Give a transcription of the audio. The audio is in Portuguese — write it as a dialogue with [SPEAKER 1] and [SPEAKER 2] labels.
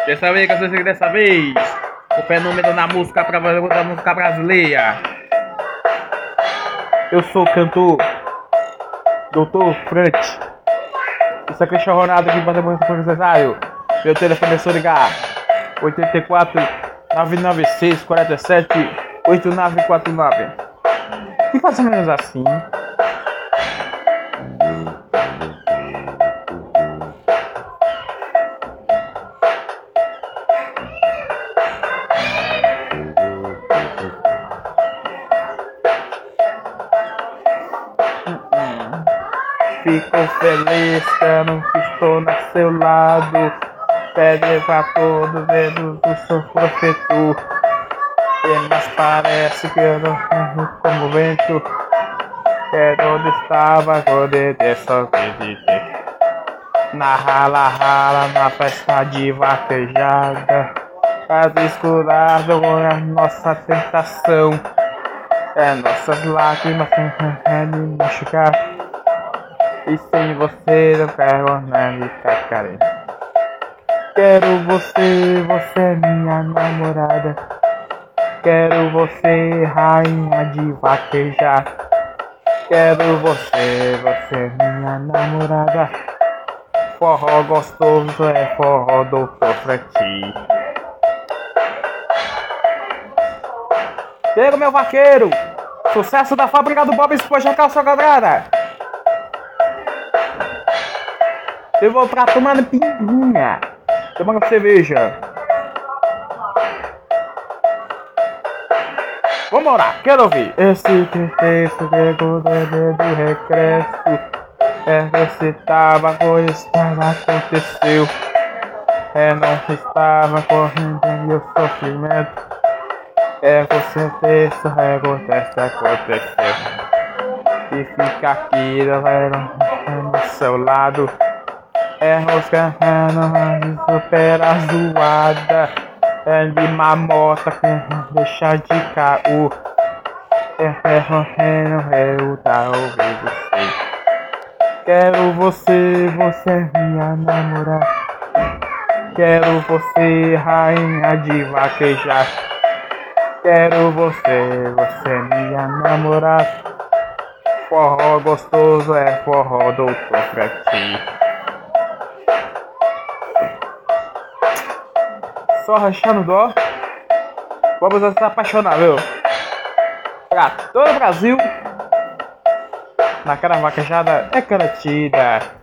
[SPEAKER 1] Dessa vez, que dessa vez, o fenômeno da música brasileira. Eu sou o cantor Doutor Frante. Isso é Cristiano Ronaldo aqui para o necessário. Meu telefone é só ligar 84 996 47 8949. E mais ou menos assim. Fico feliz que eu não estou no seu lado. Pede pra todo dedo do seu profetor. Mas parece que eu não tenho como vento. Era onde estava quando eu só acreditei. Na rala, na festa de vaquejada. Tá descurado com a nossa tentação. É nossas lágrimas que me machucar. E sem você eu quero me cacarei. Quero você, você é minha namorada. Quero você, rainha de vaquejar. Quero você, você é minha namorada. Forró gostoso é forró Doutor Frante. Chega, meu vaqueiro! Sucesso da fábrica do Bob Esponja, calça quadrada! Eu vou pra tomando pinguinha, tomando cerveja. Vamos lá, quero ouvir. Esse texto pegou do regresso. Você tava coisa aconteceu. Não estava correndo meu sofrimento. Você texto aconteceu. E fica aqui, galera, no seu lado. Os cantando supera zoada. De mamota que não deixa de caô. Morrendo, eu tá ouvindo você. Quero você, você é minha namorada. Quero você, rainha de vaquejar. Quero você, você é minha namorada. Forró gostoso é forró Doutor Frante. Só rachando dó. Vamos se apaixonar, viu? Pra todo o Brasil. Naquela vaquejada é garantida.